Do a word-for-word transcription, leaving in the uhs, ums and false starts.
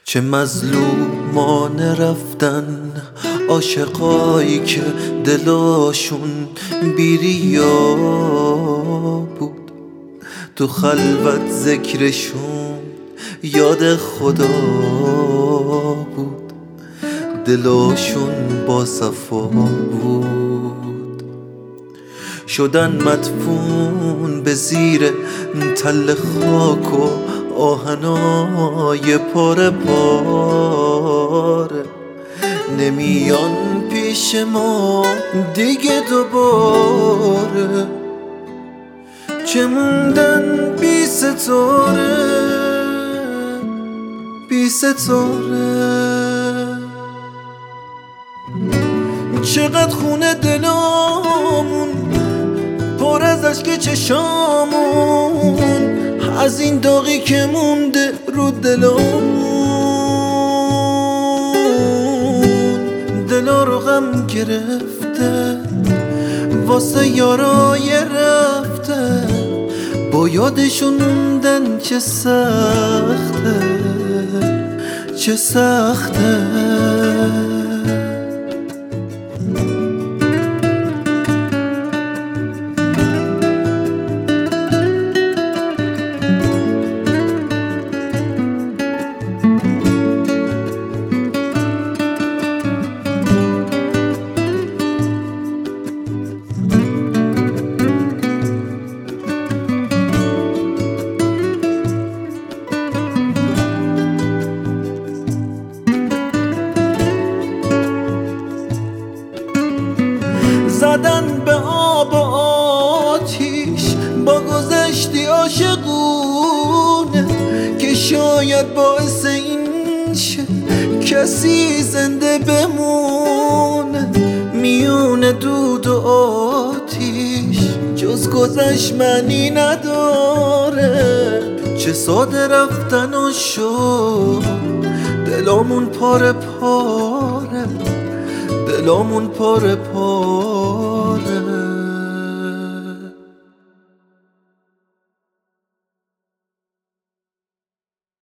چه مظلومانه رفتن عاشقایی که دلاشون بیریا بود، تو خلوت ذکرشون یاد خدا بود، دلاشون با صفا بود. شدن مدفون به زیر تل خاک و آهنای پاره پاره، نمیان پیش ما دیگه دوباره. چه موندن بی ستاره بی ستاره، چقدر خونه دلامون پر از اشک چشامون، از این داغی که مونده رو دلامون. دلا رو غم گرفته واسه یارای رفته، با یادشون موندن چه سخته چه سخته. زدن به آب و آتیش با گذشتی عاشقونه، که شاید باعث این شه کسی زنده بمونه. میون دود و آتیش جز گذشت معنی نداره، چه ساده رفتن و شد دلامون پاره پاره، دلامون پاره پاره.